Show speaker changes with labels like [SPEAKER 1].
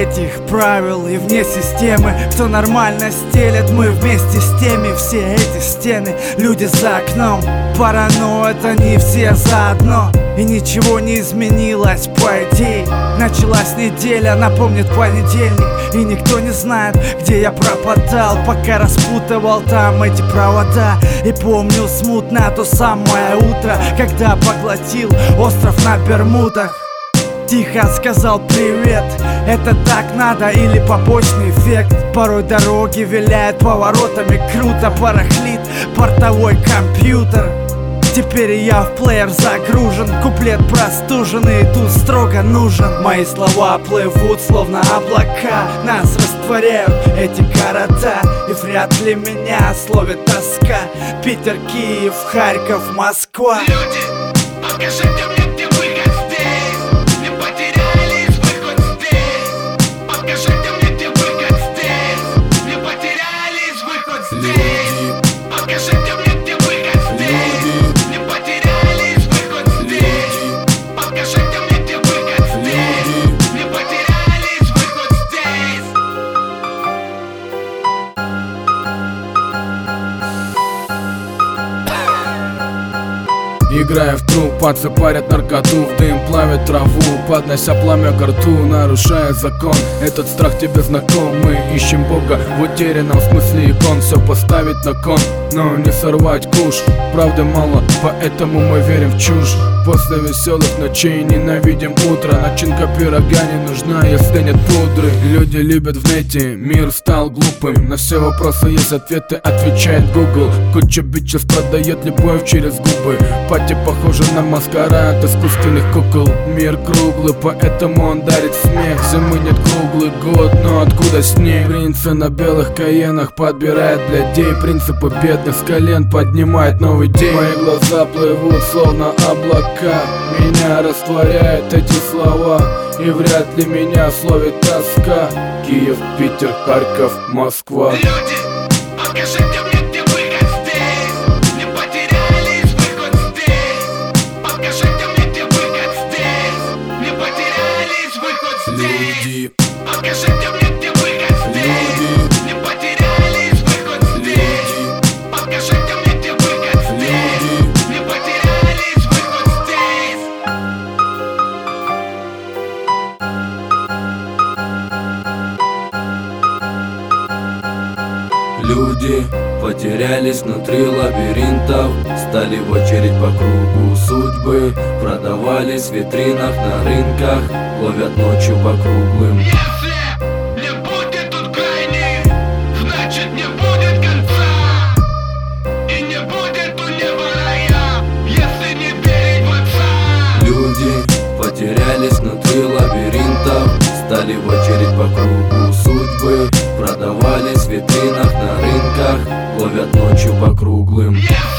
[SPEAKER 1] этих правил и вне системы. Кто нормально стелет, мы вместе с теми. Все эти стены, люди за окном, параноид, они все заодно. И ничего не изменилось, по идее. Началась неделя, напомнит понедельник. И никто не знает, где я пропадал, пока распутывал там эти провода. И помню смутно то самое утро, когда поглотил остров на Бермудах. Тихо сказал привет, это так надо или побочный эффект? Порой дороги виляют поворотами, круто барахлит портовой компьютер. Теперь я в плеер загружен, куплет простуженный и тут строго нужен. Мои слова плывут словно облака, нас растворяют эти города. И вряд ли меня словит тоска. Питер, Киев, Харьков, Москва.
[SPEAKER 2] Люди, покажите мне, где выход здесь. Не потерялись, выход здесь. Покажите мне, где выход здесь. Не потерялись, выход здесь. Покажите мне, где выход здесь. Не потерялись, выход здесь. Покажите мне, где выход здесь. Не потерялись, выход здесь.
[SPEAKER 3] Играя в труп, пацы парят наркоту, в дым плавят траву, поднося пламя ко рту, нарушая закон. Этот страх тебе знаком, мы ищем Бога в утерянном смысле икон. Все поставить на кон, но не сорвать куш. Правды мало, поэтому мы верим в чушь. После веселых ночей ненавидим утро. Начинка пирога не нужна, если нет пудры. Люди любят в нете, мир стал глупым. На все вопросы есть ответы, отвечает Google. Куча бичев продает любовь через губы. Пати похожа на маскарад искусственных кукол. Мир круглый, поэтому он дарит смех. Зимы нет круглый год, но откуда снег? Принцы на белых каенах подбирает блядей. Принципы бедных с колен поднимает новый день. Мои глаза плывут словно облака, меня растворяют эти слова. И вряд ли меня словит тоска. Киев, Питер, Харьков, Москва.
[SPEAKER 2] Люди, покажите мне, где выход здесь. Не потерялись, выход здесь. Покажите мне, где выход здесь. Не потерялись, выход здесь.
[SPEAKER 3] Люди,
[SPEAKER 2] покажите мне, где выход здесь. Не потерялись, выход здесь. Покажите мне, где выход здесь. Не потерялись, выход здесь.
[SPEAKER 4] Люди потерялись внутри лабиринтов, стали в очередь по кругу судьбы. Продавались в витринах на рынках, ловят ночью по круглым.
[SPEAKER 2] Если не будет тут крайних, значит не будет конца. И не будет у неба рая, если не верить в отца.
[SPEAKER 4] Люди потерялись внутри лабиринтов, стали в очередь по кругу судьбы. Продавались в витринах на рынках, ловят ночью по круглым.